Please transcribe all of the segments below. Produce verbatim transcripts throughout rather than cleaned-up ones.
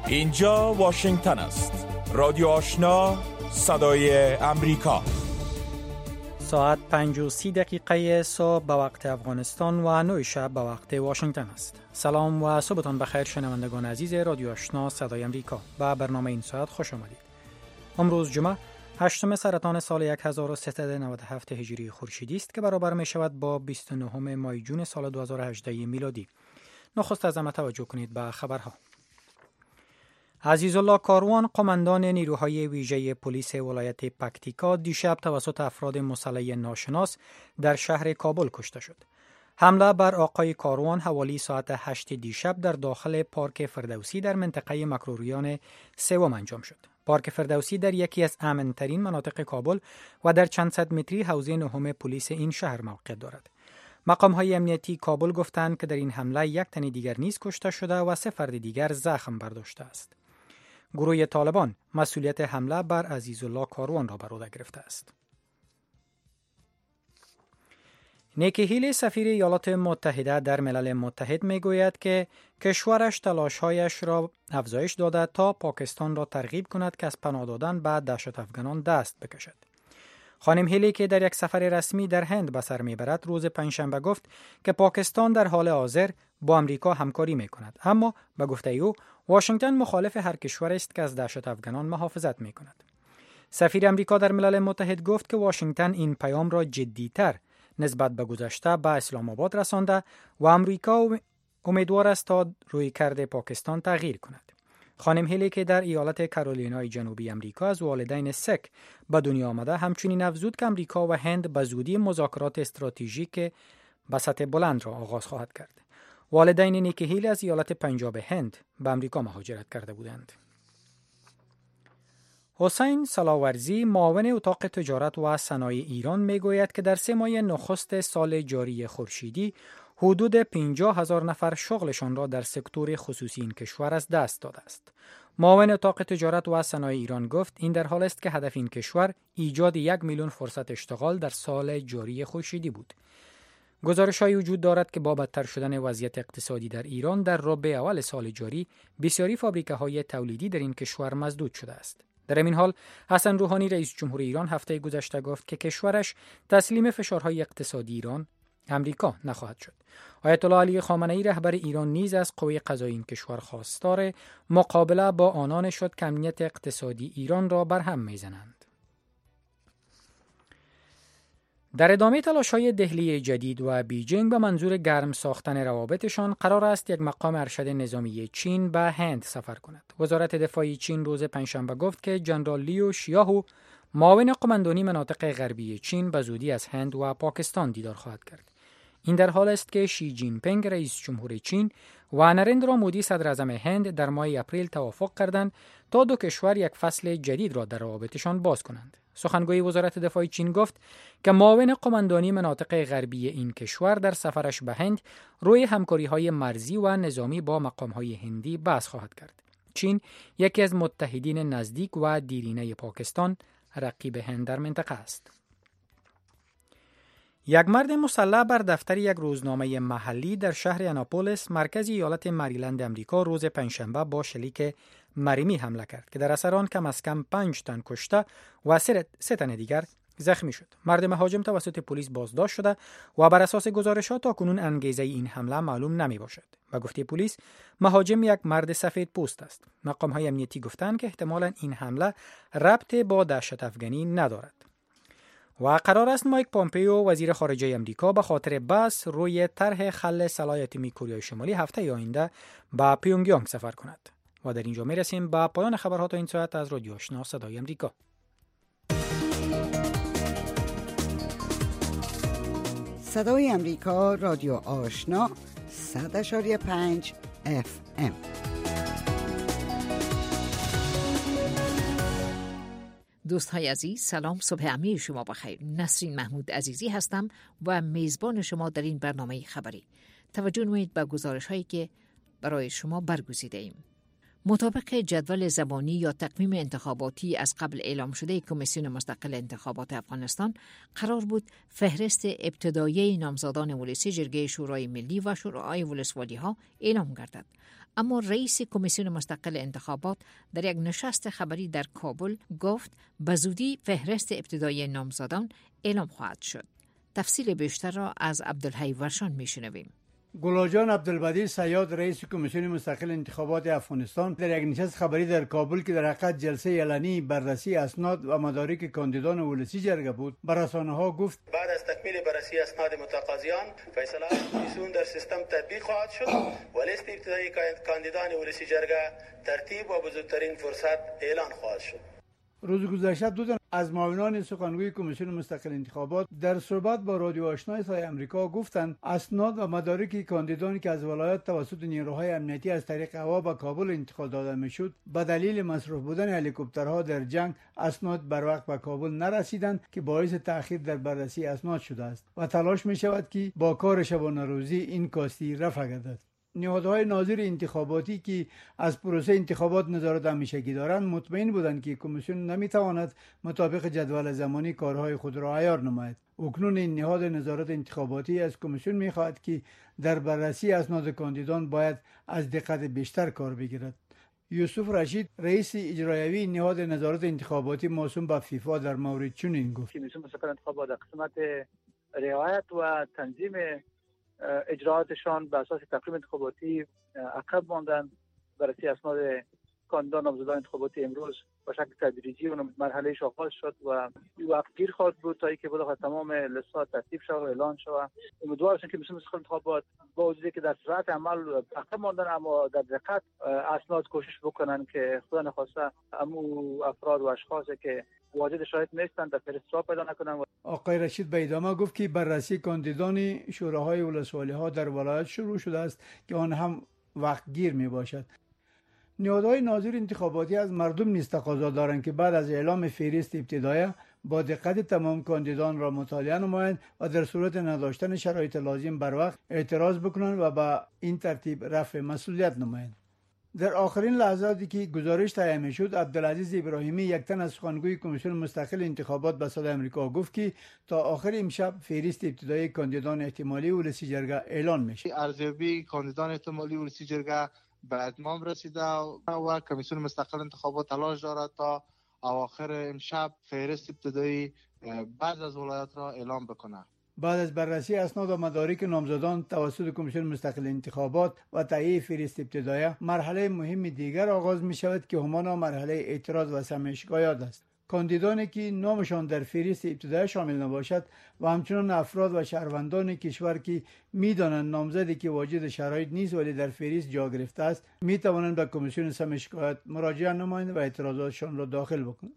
اینجا واشنگتن است. رادیو آشنا، صدای امریکا. ساعت پنج و سی دقیقه صبح به وقت افغانستان و نه شب به وقت واشنگتن است. سلام و صبحتان بخیر شنوندگان عزیز رادیو آشنا صدای امریکا. به برنامه این ساعت خوش آمدید. امروز جمعه هشتم سرطان سال هزار و سیصد و نود و هفت هجری خورشیدی است که برابر می شود با بیست و نه ماه جون سال دو هزار و هجده میلادی. نخست از همه توجه کنید به خبرها. عزیزالله کاروان، قماندان نیروهای ویژه پلیس ولایت پکتیکا، دیشب توسط افراد مسلح ناشناس در شهر کابل کشته شد. حمله بر آقای کاروان حوالی ساعت هشت دیشب در داخل پارک فردوسی در منطقه مکروریان سوم انجام شد. پارک فردوسی در یکی از امن‌ترین مناطق کابل و در چند صد متری حوزه نهم پلیس این شهر موقع دارد. مقام‌های امنیتی کابل گفتند که در این حمله یک تن دیگر نیز کشته شده و سه فرد دیگر زخم برداشته است. گروه طالبان مسئولیت حمله بر عزیزالله کاروان را بر عهده گرفته است. نیکی هیلی، سفیر ایالات متحده در ملل متحد، میگوید که کشورش تلاش‌هایش را افزایش داده تا پاکستان را ترغیب کند که از پناه دادن به دهشت افغانان دست بکشد. خانم هیلی که در یک سفر رسمی در هند به سر میبرد، روز پنجشنبه گفت که پاکستان در حال حاضر با امریکا همکاری میکند، اما به گفته او واشنگتن مخالف هر کشور است که از دهشت افغانان محافظت میکند. سفیر امریکا در ملل متحد گفت که واشنگتن این پیام را جدی‌تر نسبت به گذشته به اسلام آباد رسانده و امریکا امیدوار است تا رویکرد پاکستان تغییر کند. خانم هیلی که در ایالت کارولینای جنوبی امریکا از والدین سک به دنیا آمده، همچنین افزود که امریکا و هند به زودی مذاکرات استراتژیک به سطح بلند را آغاز خواهد کرد. والدین نیکی هیلی از ایالت پنجاب هند به امریکا مهاجرت کرده بودند. حسین سلاورزی، معاون اتاق تجارت و صنایع ایران، میگوید که در سه ماه نخست سال جاری خورشیدی حدود پنجاه هزار نفر شغلشان را در سکتور خصوصی این کشور از دست داده است. معاون اتاق تجارت و صنایع ایران گفت این در حال است که هدف این کشور ایجاد یک میلیون فرصت اشتغال در سال جاری خورشیدی بود. گزارش‌هایی وجود دارد که با بدتر شدن وضعیت اقتصادی در ایران در ربع اول سال جاری، بسیاری فابریکه‌های تولیدی در این کشور مسدود شده است. در این حال حسن روحانی رئیس جمهور ایران هفته گذشته گفت که کشورش تسلیم فشارهای اقتصادی ایران امریکا نخواهد شد. آیت الله علی خامنه‌ای رهبر ایران نیز از قوه قضایی این کشور خواستار مقابله با آنان شد که امنیت اقتصادی ایران را برهم میزنند. در ادامه تلاش‌های دهلی جدید و بیجینگ به منظور گرم ساختن روابطشان، قرار است یک مقام ارشد نظامی چین به هند سفر کند. وزارت دفاع چین روز پنجشنبه گفت که ژنرال لیو شیاهو، معاون قماندانی مناطق غربی چین، به زودی از هند و پاکستان دیدار خواهد کرد. این در حال است که شی جین پینگ رئیس جمهور چین و نریندرا مودی صدر اعظم هند در ماه اپریل توافق کردند تا دو کشور یک فصل جدید را در روابطشان باز کنند. سخنگوی وزارت دفاع چین گفت که معاون قماندانی مناطق غربی این کشور در سفرش به هند روی همکاری‌های مرزی و نظامی با مقام‌های هندی بحث خواهد کرد. چین یکی از متحدین نزدیک و دیرینه پاکستان، رقیب هند در منطقه است. یک مرد مسلح بر دفتر یک روزنامه محلی در شهر اناپولیس، مرکز ایالت مریلند امریکا، روز پنجشنبه با شلیک مریمی حمله کرد که در اثر آن کم از کم پنج تن کشته و سه تن دیگر زخمی شد. مرد مهاجم توسط پلیس بازداشت شده و بر اساس گزارشات تاکنون انگیزه این حمله معلوم نمی باشد. به گفته پلیس، مهاجم یک مرد سفید پوست است. مقام‌های امنیتی گفتند که احتمالاً این حمله ربط با دهشت افغانی ندارد. و قرار است مایک پامپیو، وزیر خارجه امریکا، به خاطر بحث روی طرح خل سلاح اتمی کره شمالی هفته آینده به پیونگیانگ سفر کند. و در اینجا میرسیم به پایان خبرها تا این ساعت از رادیو آشنا صدای امریکا. صدای امریکا، رادیو آشنا، صد اشاری پنج اف ام. دوستهای عزیز، سلام، صبح امیر شما بخیر. نسرین محمود عزیزی هستم و میزبان شما در این برنامه خبری. توجه نمایید به گزارش هایی که برای شما برگزیده ایم. مطابق جدول زبانی یا تقویم انتخاباتی از قبل اعلام شده کمیسیون مستقل انتخابات افغانستان، قرار بود فهرست ابتدایی نامزدان ولسی جرگه شورای ملی و شورای ولسوالی ها اعلام گردد. اما رئیس کمیسیون مستقل انتخابات در یک نشست خبری در کابل گفت به زودی فهرست ابتدایی نامزدان اعلام خواهد شد. تفصیل بیشتر را از عبدالحی ورشان میشنویم. گلاجان عبدالبدی صیاد رئیس کمیسیون مستقل انتخابات افغانستان در یک نشست خبری در کابل که در حقیقت جلسه اعلانی بررسی اسناد و مدارک کاندیدان ولسی جرگه بود، بر رسانه‌ها گفت بعد از تکمیل بررسی اسناد متقاضیان فیصله کمیسیون در سیستم تطبیق خواهد شد و لیست ابتدایی کاندیدان ولسی جرگه ترتیب و بزرگترین فرصت اعلان خواهد شد. روز گذشته دو تن از معاونان سخنگوی کمیسیون مستقل انتخابات در صحبت با رادیو آشنا صدای آمریکا گفتند اسناد و مدارک کاندیدانی که از ولایت توسط نیروهای امنیتی از طریق هوا به کابل انتقال داده میشد به دلیل مصروف بودن هلیکوپترها در جنگ اسناد بر وقت به کابل نرسیدند که باعث تأخیر در بررسی اسناد شده است و تلاش می شود که با کار شبانه روزی این کاستی رفع گردد. نهادهای ناظر انتخاباتی که از پروسه انتخابات نظارت همیشگی دارند مطمئن بودند که کمیسیون نمیتواند مطابق جدول زمانی کارهای خود را عیار نماید. اکنون این نهاد نظارت انتخاباتی از کمیسیون میخواهد که در بررسی اسناد کاندیدان باید از دقت بیشتر کار بگیرد. یوسف رشید رئیس اجرایی نهاد نظارت انتخاباتی موسوم به فیفا در مورد چنین گفت: کمیسیون مستقل انتخابات در قسمت رعایت و تنظیم اجراعاتشان بر اساس تقویم انتخاباتی عقب ماندن. بررسی اسناد کاندیدان نامزدان انتخاباتی امروز با شکل تدریجی و مرحله‌اش آغاز شد و وقت گیر خواهد بود تا اینکه بالاخره تمام لیست‌ها ترتیب شود و اعلان شود. امیدوار هستیم که کمیسیون مستقل انتخابات با وجودی که در سرعت عمل عقب ماندن اما در دقت اسناد کوشش بکنن که خدا نخواسته امو افراد و اشخاصی که واجد شاهد نیستند در فهرست را پیدا نکنند. آقای رشید به ادامه گفت که بررسی کاندیدان شوراهای ولسوالی ها در ولایت شروع شده است که آن هم وقت گیر می باشد. نهادهای ناظر انتخاباتی از مردم نیز تقاضا دارند که بعد از اعلام فهرست ابتدایی با دقت تمام کاندیدان را مطالعه نمایند و در صورت نداشتن شرایط لازم بر وقت اعتراض بکنند و به این ترتیب رفع مسئولیت نمایند. در آخرین لحظاتی که گزارش تهیه می‌شد، عبدالعزیز ابراهیمی یک تن از سخنگوی کمیسیون مستقل انتخابات به صدای آمریکا گفت که تا آخر امشب فهرست ابتدایی کاندیدان احتمالی ولسی جرگه اعلان میشه. ارزیابی کاندیدان احتمالی ولسی جرگه به اتمام رسیده و کمیسیون مستقل انتخابات تلاش دارد تا اواخر امشب فهرست ابتدایی بعض از ولایات را اعلام بکنه. بعد از بررسی اسناد و مدارک نامزدان توسط کمیسیون مستقل انتخابات و تهیه فهرست ابتدایی، مرحله مهم دیگر آغاز می شود که همان مرحله اعتراض و سمع شکایات است. کاندیدانی که نامشان در فهرست ابتدایی شامل نباشد و همچنان افراد و شهروندان کشور که میدانند نامزدی که واجد شرایط نیست ولی در فهرست جا گرفته است می توانند به کمیسیون سمع شکایات مراجعه نمایند و اعتراضاتشان را داخل بکنند.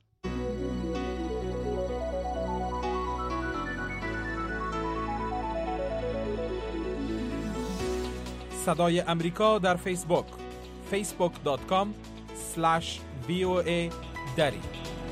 صدای امریکا در فیسبوک فیسبوک دات کام اسلش وی او ای دری.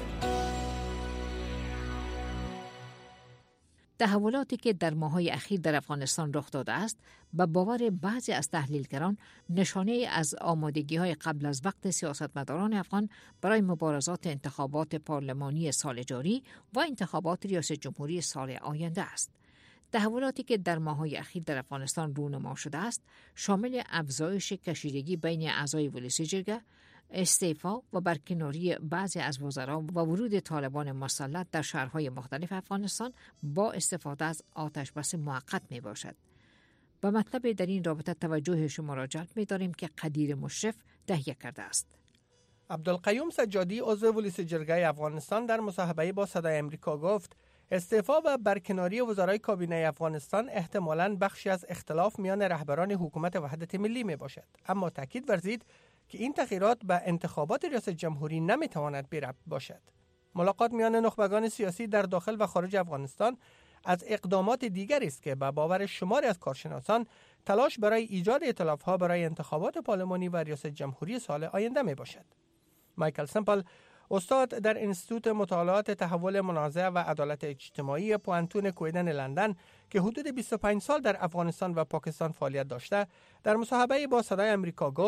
تحولاتی که در ماه‌های اخیر در افغانستان رخ داده است، به باور بعضی از تحلیلگران نشانه از آمادگی‌های قبل از وقت سیاستمداران افغان برای مبارزات انتخابات پارلمانی سال جاری و انتخابات ریاست جمهوری سال آینده است. تحولاتی که در ماه‌های اخیر در افغانستان رونما شده است، شامل افزایش کشیدگی بین اعضای ولسی جرگه، استعفا و برکناری بعضی از وزرا و ورود طالبان مسلح در شهرهای مختلف افغانستان با استفاده از آتش بس موقت می باشد. به مطلب در این رابطه توجه شما را جلب می داریم که قدیر مشرف تهیه کرده است. عبدالقیوم سجادی عضو ولسی جرگه افغانستان در مصاحبه با صدای امریکا گفت استعفا و برکناری وزرای کابینه افغانستان احتمالاً بخشی از اختلاف میان رهبران حکومت وحدت ملی می باشد، اما تاکید ورزید که این تغییرات به انتخابات ریاست جمهوری نمیتواند بی ربط باشد. ملاقات میان نخبگان سیاسی در داخل و خارج افغانستان از اقدامات دیگری است که به باور شماری از کارشناسان تلاش برای ایجاد ائتلاف‌ها برای انتخابات پارلمانی و ریاست جمهوری سال آینده می باشد. مایکل سمپل، استاد در انستیتوت مطالعات تحول منازعه و عدالت اجتماعی پوانتون کویدن لندن که حدود بیست و پنج سال در افغانستان و پاکستان فعالیت داشته، در مصاحبه با صدای امریکا گفت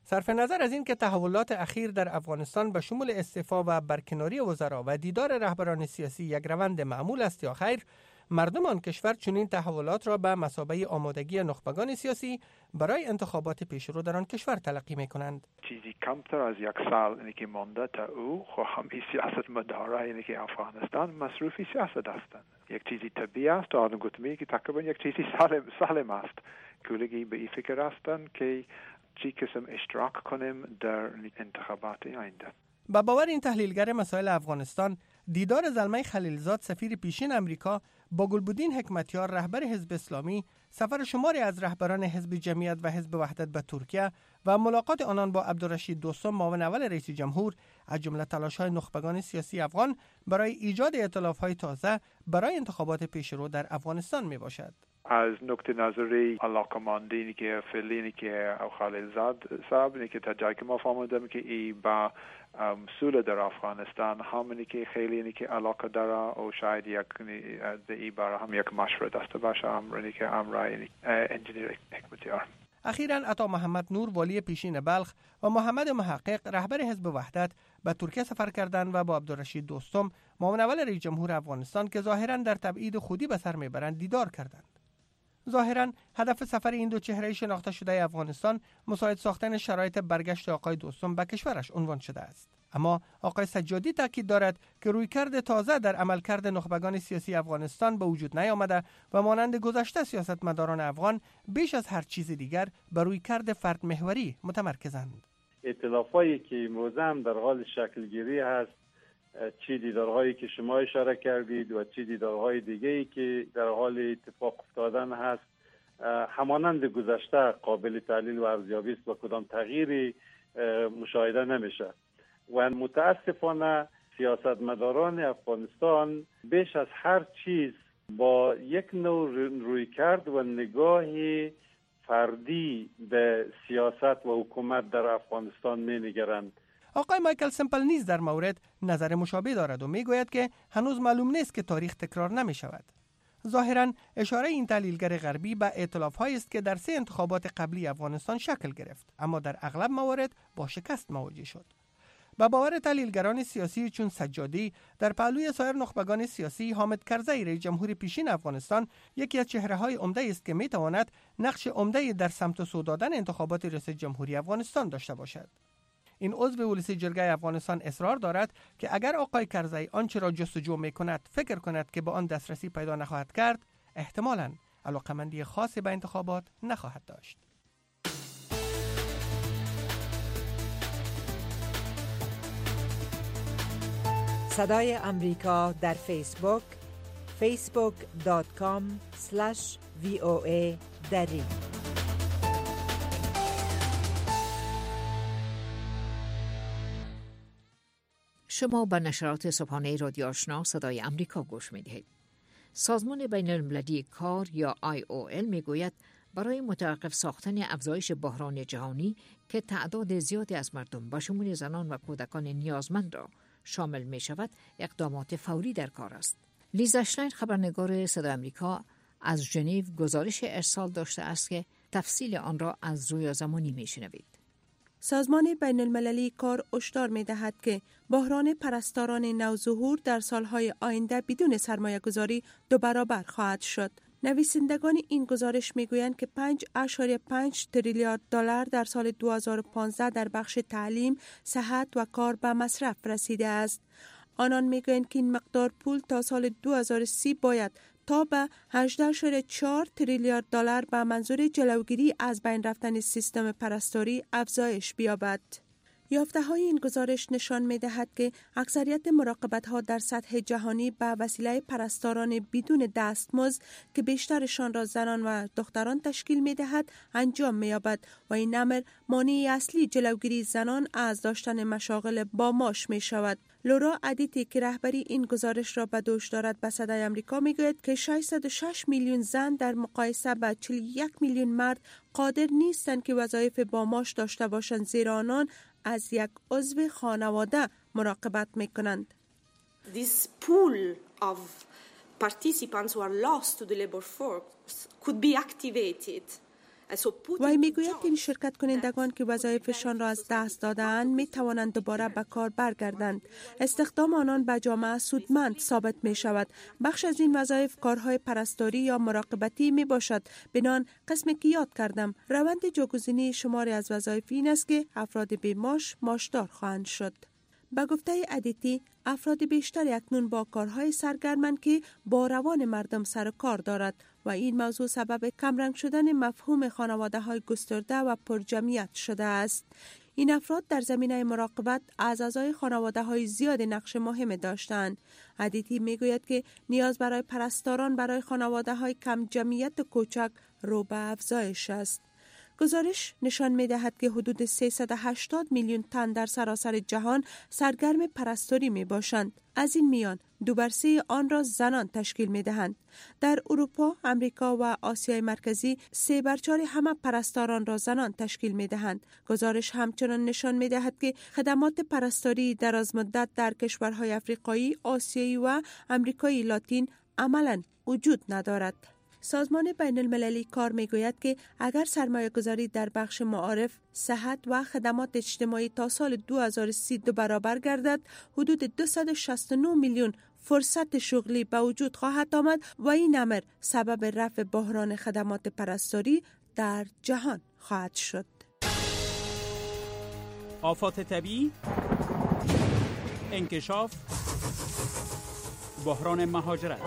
صرف نظر از این که تحولات اخیر در افغانستان به شمول استعفا و برکناری وزرا و دیدار رهبران سیاسی یک روند معمول است یا خیر، مردم آن کشور چنین تحولات را به مثابه آمادگی نخبگان سیاسی برای انتخابات پیشرو در آن کشور تلقی می‌کنند. چیزی کمتر از یک سال اینی که مانده تا او خو همی سیاست مداره اینی که افغانستان مصروفی سیاست هستند. یک چیزی طبیعی است، آن گفتمی که تقریبا یک چیزی سالم سالم است. کلگی به این فکر هستند که چی قسم اشتراک کنیم در انتخابات آینده. با باور این تحلیلگر مسائل افغانستان، دیدار زلمه خلیلزاد سفیر پیشین امریکا با گلبدین حکمتیار رهبر حزب اسلامی، سفر شماری از رهبران حزب جمعیت و حزب وحدت به ترکیه و ملاقات آنان با عبدالرشید دوستم معاون اول رئیس جمهور از جمله تلاش‌های نخبگان سیاسی افغان برای ایجاد ائتلاف‌های تازه برای انتخابات پیشرو در افغانستان میباشد. از نقطه نظری علاقمندی که فعلی که خلیلزاد صاحب اینه که تا جایی که ما فهمیدم که ای با صلح در افغانستان همینی که خیلی اینی که علاقه داره و شاید یک ای برای هم یک مشوره داشته باشه امری که امرای انجینیر حکمتیار. اخیراً عطا محمد نور والی پیشین بلخ و محمد محقق رهبر حزب وحدت به ترکیه سفر کردند و با عبدالرشید دوستم معاون اول رئیس جمهور افغانستان که ظاهراً در تبعید خودی به سر میبرند دیدار کردند. ظاهراً هدف سفر این دو چهره شناخته شده افغانستان مساعد ساختن شرایط برگشت آقای دوستم به کشورش عنوان شده است. اما آقای سجادی تاکید دارد که رویکرد تازه در عملکرد نخبگان سیاسی افغانستان به وجود نیامده و مانند گذشته سیاستمداران افغان بیش از هر چیز دیگر بر رویکرد فرد محوری متمرکزند. ائتلافایی که امروز هم در حال شکل گیری هست، چی دیدارهایی که شما اشاره کردید و چی دیدارهای دیگه‌ای که در حال اتفاق افتادن هست، همانند گذشته قابل تحلیل و ارزیابی است و کدام تغییری مشاهده نمیشه. و متاسفانه سیاستمداران افغانستان بیش از هر چیز با یک نوع رویکرد و نگاه فردی به سیاست و حکومت در افغانستان می‌نگرند. آقای مایکل سمپل نیز در مورد نظر مشابه دارد و میگوید که هنوز معلوم نیست که تاریخ تکرار نمی شود. ظاهراً اشاره این تحلیلگر غربی به ائتلاف‌هایی است که در سه انتخابات قبلی افغانستان شکل گرفت، اما در اغلب موارد با شکست مواجه شد. با باور تحلیلگران سیاسی چون سجادی، در پهلوی سایر نخبگان سیاسی حامد کرزی رئیس جمهور پیشین افغانستان یکی از چهره‌های عمده است که می‌تواند نقش عمده‌ای در سمت سو دادن انتخابات ریاست جمهوری افغانستان داشته باشد. این عضو ولسی جرگه افغانستان اصرار دارد که اگر آقای کرزی آنچه را جستجو می‌کند فکر کند که به آن دسترسی پیدا نخواهد کرد، احتمالاً علاقمندی خاصی به انتخابات نخواهد داشت. صدای امریکا در فیسبوک فیسبوک دات کام اسلش وی او ای دری. شما به نشرات صبحانه رادیو آشنا صدای امریکا گوش می‌دهید. سازمان بین المللی کار یا آی او ال میگوید برای متوقف ساختن افزایش بحران جهانی که تعداد زیادی از مردم به شمول زنان و کودکان نیازمند را شامل می شود، اقدامات فوری در کار است. لیزا شنایر خبرنگار صدای آمریکا از ژنو گزارش ارسال داشته است که تفصیل آن را از رویا زمانی می شنوید. سازمان بین المللی کار هشدار می دهد که بحران پرستاران نوظهور در سالهای آینده بدون سرمایه گذاری دو برابر خواهد شد. نویسندگان این گزارش میگویند که پنج اشاری پنج تریلیارد دلار در سال دو هزار و پانزده در بخش تعلیم، صحت و کار به مصرف رسیده است. آنان میگویند که این مقدار پول تا سال دو هزار و سی باید تا به هجده اشاری چهار تریلیارد دلار به منظور جلوگیری از بین رفتن سیستم پرستاری افزایش بیابد. یافته های این گزارش نشان می دهد که اکثریت مراقبت ها در سطح جهانی به وسیله پرستاران بدون دستمزد که بیشترشان را زنان و دختران تشکیل می دهد انجام می یابد و این امر مانع اصلی جلوگیری زنان از داشتن مشاغل با معاش می شود. لورا ادیتی که رهبری این گزارش را به دوش دارد به صدای آمریکا می گوید که ششصد و شش میلیون زن در مقایسه با چهل و یک میلیون مرد قادر نیستند که وظایف با معاش داشته باشند، زیرا آنان از یک عضو خانواده مراقبت میکنند. This pool of participants who are lost to the labor force could be activated وی میگوید که این شرکت کنندگان که وظایفشان را از دست دادند می توانند دوباره به کار برگردند. استخدام آنان به جامعه سودمند ثابت می شود. بخش از این وظایف کارهای پرستاری یا مراقبتی می باشد. بنان قسمی که یاد کردم روند جاگزینی شماری از وظایف این است که افراد بیماش ماشدار خواهند شد. به گفته ادیتی، افراد بیشتری اکنون با کارهای سرگرمند که با روان مردم سر و کار دارد و این موضوع سبب کمرنگ شدن مفهوم خانواده های گسترده و پرجمعیت شده است. این افراد در زمینه مراقبت از اعضای خانواده های زیاد نقش مهم داشتند. ادیتی میگوید که نیاز برای پرستاران برای خانواده های کم جمعیت و کوچک رو به افزایش است. گزارش نشان می دهد که حدود سیصد و هشتاد میلیون تن در سراسر جهان سرگرم پرستاری می باشند. از این میان دو بر سه آن را زنان تشکیل می دهند. در اروپا، امریکا و آسیای مرکزی سه بر چهار همه پرستاران را زنان تشکیل می دهند. گزارش همچنان نشان می دهد که خدمات پرستاری دراز مدت در کشورهای افریقایی، آسیایی و امریکای لاتین عملاً وجود ندارد. سازمان بین المللی کار می گوید که اگر سرمایه گذاری در بخش معارف، صحت و خدمات اجتماعی تا سال دو هزار و سی دو برابر گردد، حدود دویست و شصت و نه میلیون فرصت شغلی به وجود خواهد آمد و این امر سبب رفع بحران خدمات پرستاری در جهان خواهد شد. آفات طبیعی، انکشاف، بحران مهاجرت،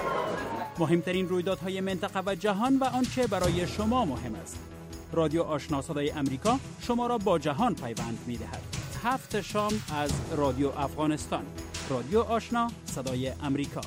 مهمترین رویدادهای منطقه و جهان و آنچه برای شما مهم است. رادیو آشنا صدای امریکا شما را با جهان پیوند می‌دهد. هفت شام از رادیو افغانستان. رادیو آشنا صدای امریکا.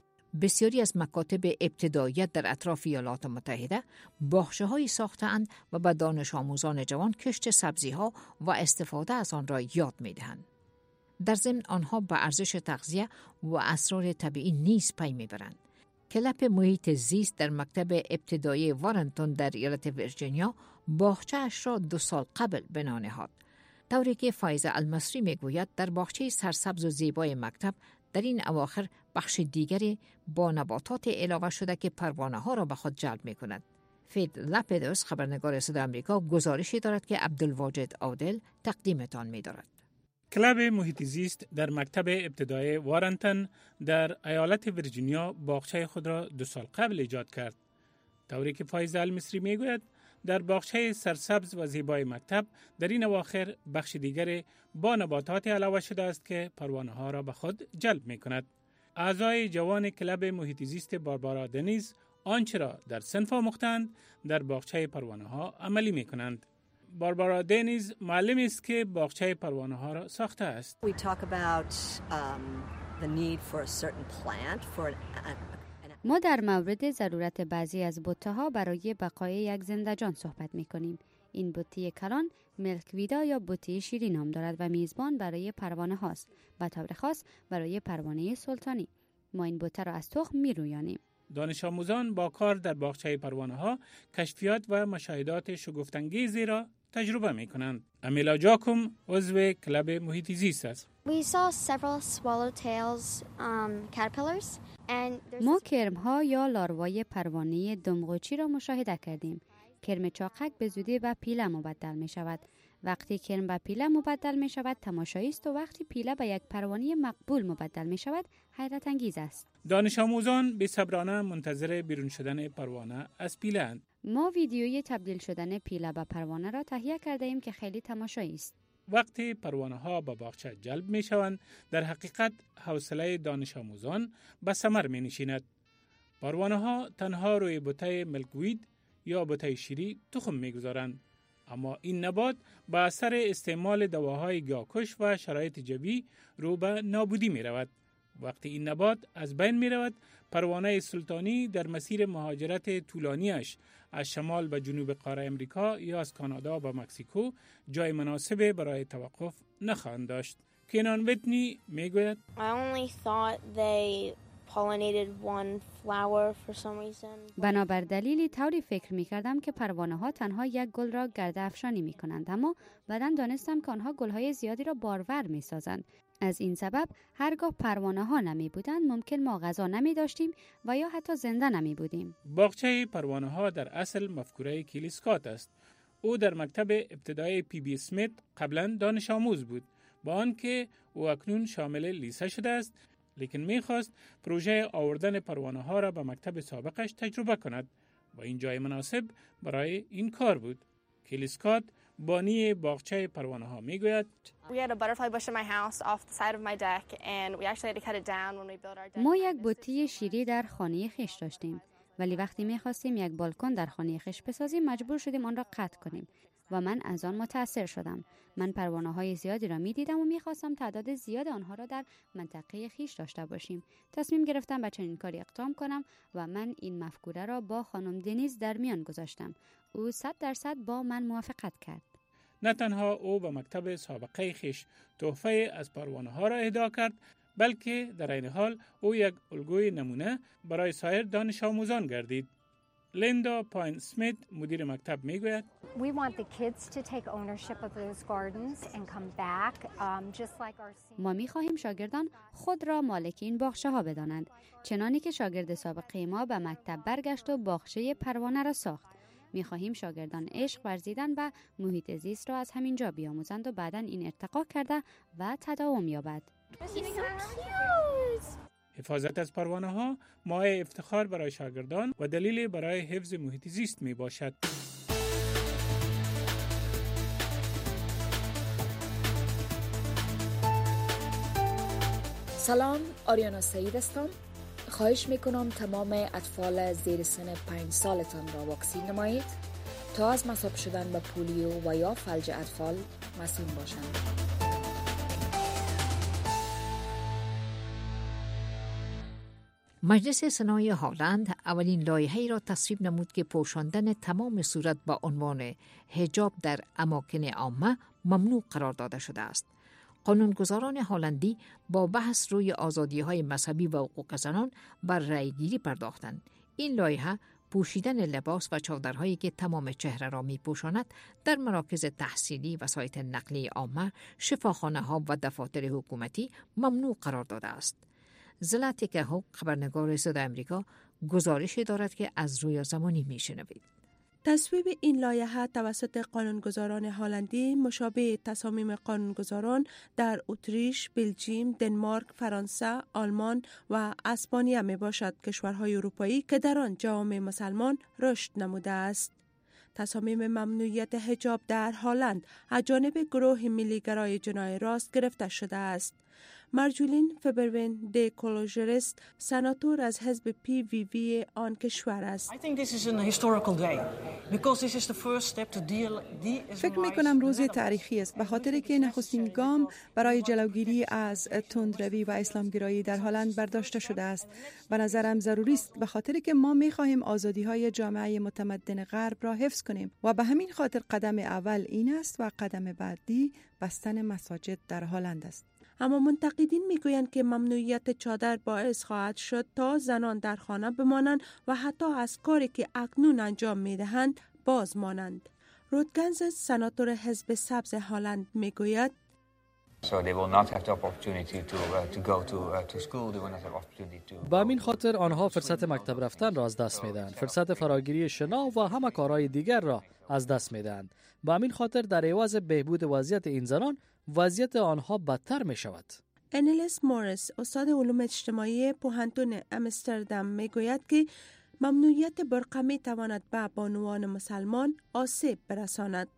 بسیاری از مکاتب ابتداییت در اطراف ایالات متحده باغچه‌هایی ساخته‌اند و به دانش آموزان جوان کشت سبزی‌ها و استفاده از آن را یاد می‌دهند. در ضمن آنها به ارزش تغذیه و اسرار طبیعی نیز پی می‌برند. کلپ محیط زیست در مکتب ابتدایی وارنتون در ایالت ویرجینیا باغچه‌اش را دو سال قبل بنا نهاد. طوری که فایزه المصری میگوید در باغچه سرسبز و زیبای مکتب در این اواخر بخش دیگری با نباتات علاوه شده که پروانه ها را به خود جلب می کند. فید لپدوس خبرنگار صدای آمریکا گزارشی دارد که عبدالواجد عادل تقدیمتان می دارد. کلاب محیط زیست در مکتب ابتدایی وارنتون در ایالت ویرجینیا باغچه خود را دو سال قبل ایجاد کرد. طوری که فایزه المصری می گوید در باغچه سرسبز و زیبای مکتب در این اواخر بخش دیگر با نباتات علاوه شده است که پروانه ها را به خود جلب می کند. اعضای جوان کلاب محیط زیست باربارا دنیز آنچه را در صنف آموختند در باغچه پروانه ها عملی می کنند. باربارا دنیز معلم است که باغچه پروانه ها را ساخته است. We talk about um, the need for a certain plant for an ما در مورد ضرورت بعضی از بوته‌ها برای بقای یک زنده‌جان صحبت می‌کنیم. این بوته کلان ملکویدا یا بوته شیری نام دارد و میزبان برای پروانه هاست، به طور خاص برای پروانه سلطانی. ما این بوته را از تخم می‌رویانیم. دانش آموزان با کار در باغچه پروانه ها کشفیات و مشاهدات شگفت‌انگیزی را تجربه می‌کنند. امیلا جاکوم عضو کلاب محیط زیست است. We saw several swallowtails um, caterpillars and ما کرم‌ها یا لاروای پروانه دمقوچی را مشاهده کردیم. کرم چاقک به زودی به پیله مبدل می شود. وقتی کرم به پیله مبدل می شود تماشایی است و وقتی پیله به یک پروانه مقبول مبدل می شود حیرت انگیز است. دانش آموزان بی‌صبرانه منتظر بیرون شدن پروانه از پیله اند. ما ویدیوی تبدیل شدن پیله به پروانه را تهیه کرده ایم که خیلی تماشایی است. وقتی پروانه ها به باغچه جلب می شوند در حقیقت حوصله دانش آموزان به ثمر می نشیند. پروانه ها تنها روی بوته ملکوید یا بوته شیری تخم می گذارند. اما این نبات با اثر استعمال دواهای گیاهکش و شرایط جوی رو به نابودی می رود. وقتی این نبات از بین می رود، پروانه سلطانی در مسیر مهاجرت طولانیش از شمال به جنوب قاره امریکا یا از کانادا به مکزیکو جای مناسب برای توقف نخواهند داشت. کینان ویتنی می گوید I only thought they pollinated one flower for some reason. بنابر دلیلی طوری فکر می کردم که پروانه ها تنها یک گل را گرده افشانی می کنند، اما بعداً دانستم که آنها گل های زیادی را بارور می سازند. از این سبب هرگاه پروانه ها نمی بودند ممکن ما غذا نمی داشتیم و یا حتی زنده نمی بودیم. باغچه پروانه ها در اصل مفکوره کیلی اسکات است. او در مکتب ابتدایی پی بی اسمیت قبلا دانش آموز بود، با آنکه او اکنون شامل لیسه شده است، لیکن می‌خواست پروژه آوردن پروانه ها را به مکتب سابقش تجربه کند و این جای مناسب برای این کار بود. کیلی اسکات بانی باغچه پروانه ها میگوید ما یک بوته شیری در خانه خیش داشتیم، ولی وقتی می‌خواستیم یک بالکن در خانه خیش بسازیم مجبور شدیم آن را قطع کنیم و من از آن متأثر شدم. من پروانه‌های زیادی را می‌دیدم و می‌خواستم تعداد زیاد آنها را در منطقه خیش داشته باشیم. تصمیم گرفتم به چنین کاری اقدام کنم و من این مفکوره را با خانم دنیز در میان گذاشتم. او صد درصد با من موافقت کرد. نه تنها او به مکتب سابقه خیش تحفه از پروانه ها را اهدا کرد، بلکه در این حال او یک الگوی نمونه برای سایر دانش آموزان گردید. لیندا پاین اسمیت مدیر مکتب میگوید We want the kids to take ownership of those gardens and come back um, just like our ما می‌خواهیم شاگردان خود را مالک این باغچه ها بدانند، چنانی که شاگرد سابقه ما به مکتب برگشت و باغچه پروانه را ساخت. می‌خواهیم شاگردان عشق ورزیدن و محیط زیست را از همین جا بیاموزند و بعداً این ارتقا کرده و تداوم یابد. حفاظت از پروانه ها مایه افتخار برای شاگردان و دلیل برای حفظ محیط زیست می باشد. سلام، آریانا سعید هستم. خواهش میکنم تمام اطفال زیر سن پنج سالتان را واکسین نمایید تا از مصاب شدن به پولیو و یا فلج اطفال مسئول باشند. مجلس سنای هالند اولین لایحه‌ای را تصویب نمود که پوشاندن تمام صورت با عنوان حجاب در اماکن عامه ممنوع قرار داده شده است. قانونگذاران هلندی با بحث روی آزادی‌های مذهبی و حقوق زنان بر رأی‌گیری پرداختند. این لایحه پوشیدن لباس و چادرهایی که تمام چهره را می‌پوشاند در مراکز تحصیلی، وسایط نقلیه عامه، شفاخانه‌ها و دفاتر حکومتی ممنوع قرار داده است. زلاتیکا هوک، خبرنگار صدای آمریکا، گزارشی دارد که از روی زمانی میشنوید. تصویب این لایحه توسط قانونگذاران هلندی مشابه تصامیم قانونگذاران در اتریش، بلژیم، دنمارک، فرانسه، آلمان و اسپانیا می باشد، کشورهای اروپایی که در آن جامعه مسلمان رشد نموده است. تصامیم ممنوعیت حجاب در هلند از جانب گروه ملیگرای جناح راست گرفته شده است. مارجولین فبروین دی کولوژرست، سناتور از حزب پی وی وی آن کشور است. فکر می کنم روز تاریخی است، به خاطر که نخستین گام برای جلوگیری از تندروی و اسلامگرایی در هلند برداشته شده است. به نظرم ضروری است، به خاطر که ما می خواهیم آزادی های جامعه متمدن غرب را حفظ کنیم و به همین خاطر قدم اول این است و قدم بعدی بستن مساجد در هلند است. اما منتقدین میگویند که ممنوعیت چادر باعث خواهد شد تا زنان در خانه بمانند و حتی از کاری که اکنون انجام میدهند باز مانند. رودگنز، سناتور حزب سبز هلند میگوید به همین خاطر آنها فرصت مکتب رفتن را از دست میدن، فرصت فراگیری شنا و همه کارهای دیگر را از دست میدن. به همین خاطر در عوض بهبود وضعیت این زنان، وضعیت آنها بدتر می شود. انیلس موریس، استاد علوم اجتماعی پوهنتون امستردام میگوید که ممنوعیت برقه می تواند به بانوان مسلمان آسیب برساند.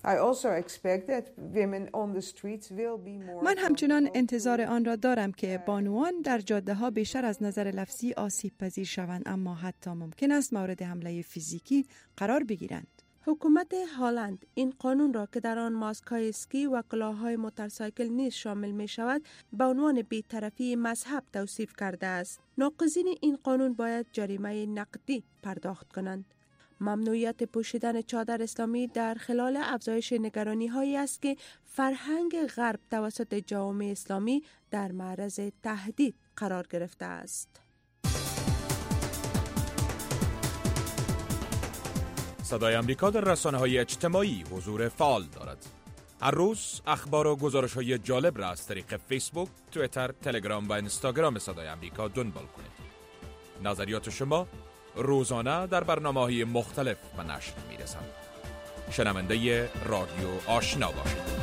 من همچنان انتظار آن را دارم که بانوان در جاده ها بیشتر از نظر لفظی آسیب پذیر شوند، اما حتی ممکن است مورد حمله فیزیکی قرار بگیرند. حکومت هلند این قانون را که در آن ماسک‌های اسکی و کلاه‌های موتورسایکل نیز شامل می شود به عنوان بی‌طرفی مذهب توصیف کرده است. ناقضین این قانون باید جریمه نقدی پرداخت کنند. ممنوعیت پوشیدن چادر اسلامی در خلال افزایش نگرانی‌هایی است که فرهنگ غرب توسط جوامع اسلامی در معرض تهدید قرار گرفته است. صدای آمریکا در رسانه‌های اجتماعی حضور فعال دارد. هر روز اخبار و گزارش‌های جالب را از طریق فیسبوک، توییتر، تلگرام و اینستاگرام صدای آمریکا دنبال کنید. نظریات شما روزانه در برنامه‌های مختلف به نشر می‌رسند. شنونده رادیو آشنا باشید.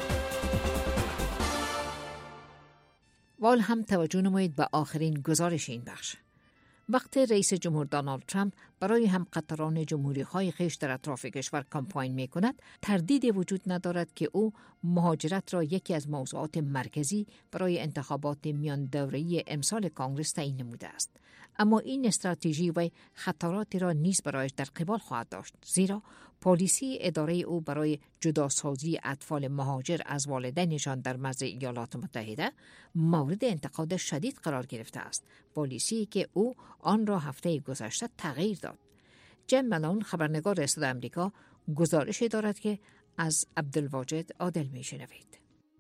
وال هم توجه نمایید به آخرین گزارش این بخش. وقتی رئیس جمهور دونالد ترامپ برای هم قطران جمهوری های خیش در اطراف کشور کمپاین می کند، تردیدی وجود ندارد که او مهاجرت را یکی از موضوعات مرکزی برای انتخابات میان دوره‌ای امسال کانگرس تعیین نموده است. اما این استراتژی و خطراتی را نیز برایش در قبال خواهد داشت، زیرا پالیسی اداره او برای جداسازی اطفال مهاجر از والدینشان در مرز ایالات متحده مورد انتقاد شدید قرار گرفته است. پالیسی که او آن را هفته گذشته تغییر داد. جیم ملون، خبرنگار صدای آمریکا، گزارشی دارد که از عبدالواجد عادل میشنوید.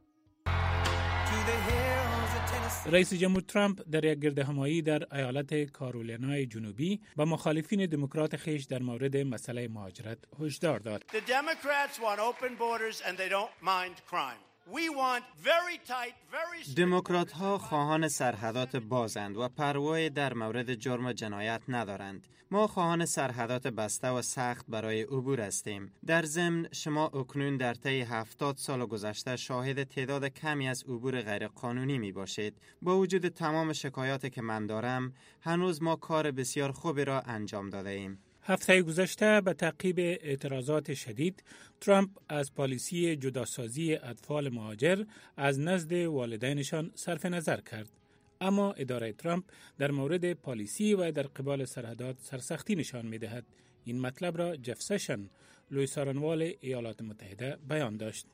رئیس جمهور ترامپ در یک گردهمایی در ایالت کارولینای جنوبی با مخالفین دموکرات خیش در مورد مسئله مهاجرت هشدار داد. The Democrats want open borders and they don't mind crime. We want very tight, very دموکرات ها خواهان سرحدات بازند و پروایی در مورد جرم و جنایت ندارند. ما خواهان سرحدات بسته و سخت برای عبور هستیم. در ضمن شما اکنون در طی هفتاد سال گذشته شاهد تعداد کمی از عبور غیرقانونی می باشید. با وجود تمام شکایاتی که من دارم، هنوز ما کار بسیار خوبی را انجام داده ایم. هفته گذشته به تعقیب اعتراضات شدید، ترامپ از پالیسی جداسازی اطفال مهاجر از نزد والدینشان صرف نظر کرد. اما اداره ترامپ در مورد پالیسی و در قبال سرحدات سرسختی نشان می دهد. این مطلب را جف سشن، لوی سارنوال ایالات متحده بیان داشت.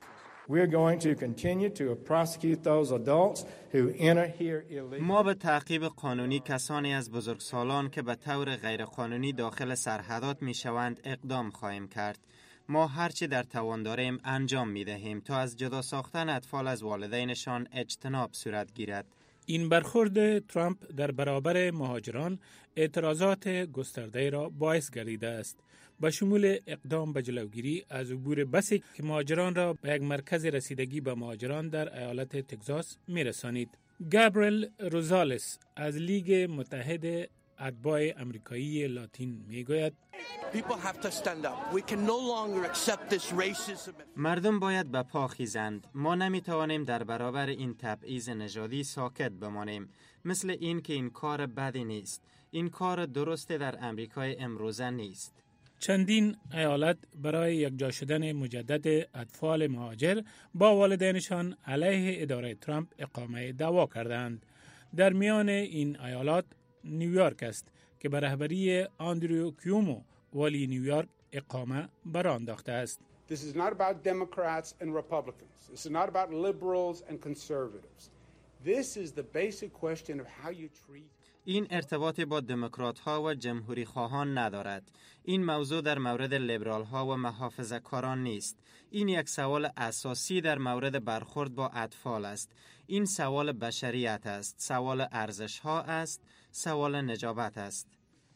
ما به تعقیب قانونی کسانی از بزرگسالان که به طور غیرقانونی داخل سرحدات می شوند اقدام خواهیم کرد. ما هرچی در توان داریم انجام می دهیم تا از جدا ساختن اطفال از والدینشان اجتناب صورت گیرد. این برخورد ترامپ در برابر مهاجران اعتراضات گسترده را باعث گردیده است، با شمول اقدام به جلوگیری از عبور بسی که مهاجران را به یک مرکز رسیدگی به مهاجران در ایالت تگزاس می‌رسانید. گابریل روزالس از لیگ متحد اتباع آمریکایی لاتین میگوید مردم باید به پا خیزند. ما نمیتوانیم در برابر این تبعیض نژادی ساکت بمانیم. مثل این که این کار بدی نیست. این کار درست در امریکای امروزه نیست. چندین ایالت برای یکجا شدن مجدد اطفال مهاجر با والدینشان علیه اداره ترامپ اقامه دعوا کردند. در میان این ایالات نیویورک است که به رهبری آندریو کیومو والی نیویورک اقامه برانداخته است. This is not about Democrats and Republicans. This is not about liberals and conservatives. This is the basic question of how you treat. این ارتباطی با دموکرات ها و جمهوری خواهان ندارد. این موضوع در مورد لیبرال ها و محافظه کاران نیست. این یک سوال اساسی در مورد برخورد با اطفال است. این سوال بشریت است. سوال ارزش ها است. سوال نجابت است.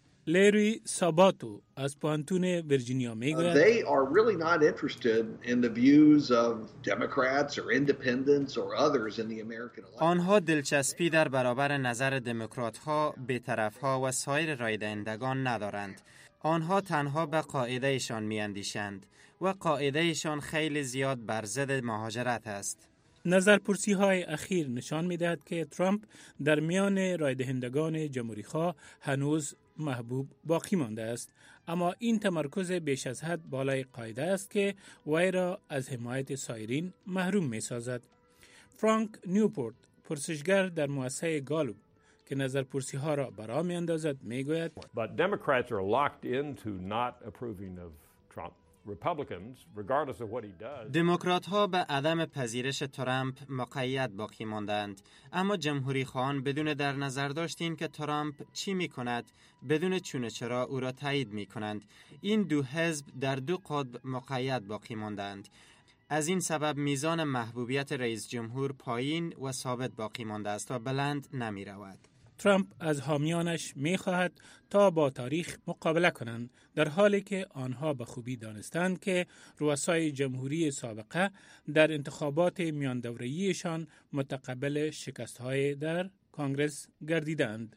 لیری ساباتو از پوانتون ویرجینیا میگوید They are really not interested in the views of Democrats or independents or others in the American election. آنها دلچسپی در برابر نظر دموکرات ها، بی‌طرف ها و سایر رایدهندگان ندارند. آنها تنها به قاعدهشان میاندیشند و قاعدهشان خیلی زیاد بر ضد مهاجرت است. نظرپرسی های اخیر نشان می‌دهد که ترامپ در میان رایدهندگان جمهوری‌خواه هنوز محبوب باقی مانده است، اما این تمرکز بیش از حد بالای قاعده است که وی را از حمایت سایرین محروم می‌سازد. فرانک نیوپورت، پرسشگر در مؤسسه گالوب که نظرپرسی ها را برآ می‌اندازد، میگوید But Democrats are locked into not approving of Trump. Republicans, regardless of what he does. دموکرات ها به عدم پذیرش ترامپ مقید باقی ماندند، اما جمهوری خواهان بدون در نظر داشتین که ترامپ چی می کند، بدون چونه چرا او را تایید می کنند. این دو حزب در دو قطب مقید باقی ماندند. از این سبب میزان محبوبیت رئیس جمهور پایین و ثابت باقی مانده است و بلند نمی رود. ترامپ از حامیانش می خواهد تا با تاریخ مقابله کنند، در حالی که آنها به خوبی دانستند که رؤسای جمهوری سابقه در انتخابات میان دوره‌ایشان متقبل شکست‌های در کانگرس گردیدند.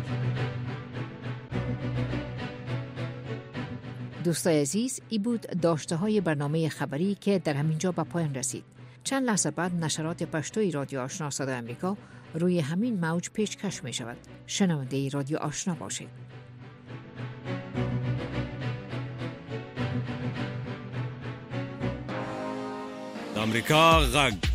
دوستای عزیز، ای بود داشته های برنامه خبری که در همینجا به پایان رسید. چند لحظه بعد نشرات پشتوی رادیو آشنا صدای امریکا روی همین موج پیشکش می شود. شنونده رادیو آشنا باشید. امریکا غږ